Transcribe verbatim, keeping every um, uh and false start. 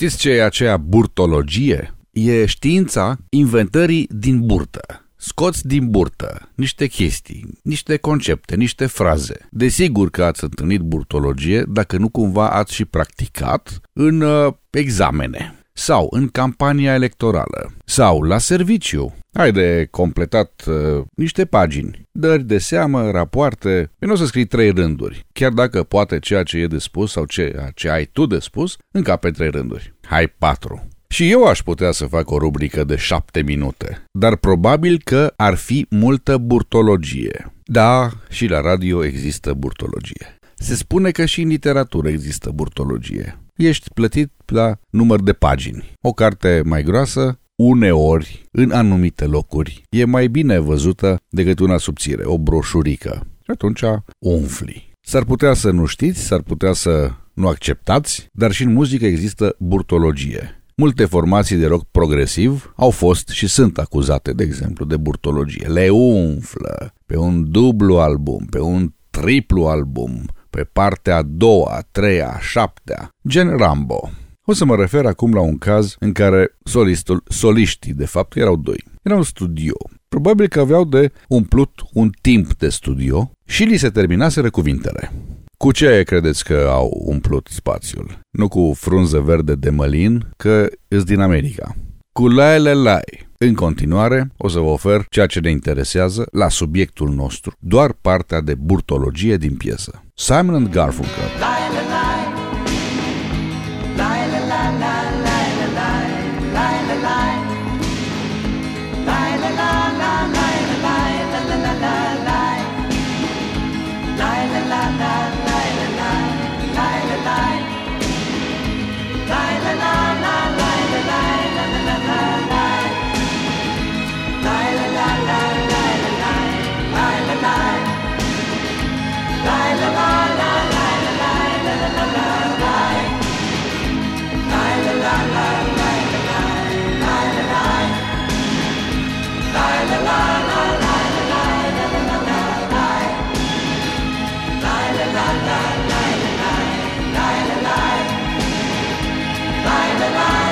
Știți ce e aceea burtologie? E știința inventării din burtă. Scoți din burtă niște chestii, niște concepte, niște fraze. Desigur că ați întâlnit burtologie dacă nu cumva ați și practicat în uh, examene sau în campania electorală sau la serviciu. Ai de completat uh, niște pagini, dări de seamă, rapoarte. Nu o să scrii trei rânduri, chiar dacă poate ceea ce e de spus sau ceea ce ai tu de spus încape trei rânduri. Hai patru. Și eu aș putea să fac o rubrică de șapte minute, dar probabil că ar fi multă burtologie. Da, și la radio există burtologie. Se spune că și în literatură există burtologie. Ești plătit la număr de pagini. O carte mai groasă, uneori, în anumite locuri, e mai bine văzută decât una subțire, o broșurică. Și atunci umfli. S-ar putea să nu știți, s-ar putea să nu acceptați, dar și în muzică există burtologie. Multe formații de rock progresiv au fost și sunt acuzate, de exemplu, de burtologie. Le umflă pe un dublu album, pe un triplu album, pe partea a doua, a treia, a șaptea, gen Rambo. O să mă refer acum la un caz în care solistul, soliștii, de fapt, erau doi. Erau în studio. Probabil că aveau de umplut un timp de studio și li se terminaseră cuvintele. Cu ce credeți că au umplut spațiul? Nu cu frunză verde de mălin, că îs din America. Cu lai lai lai. În continuare, o să vă ofer ceea ce ne interesează la subiectul nostru, doar partea de burtologie din piesă. Simon and Garfunkel. La la la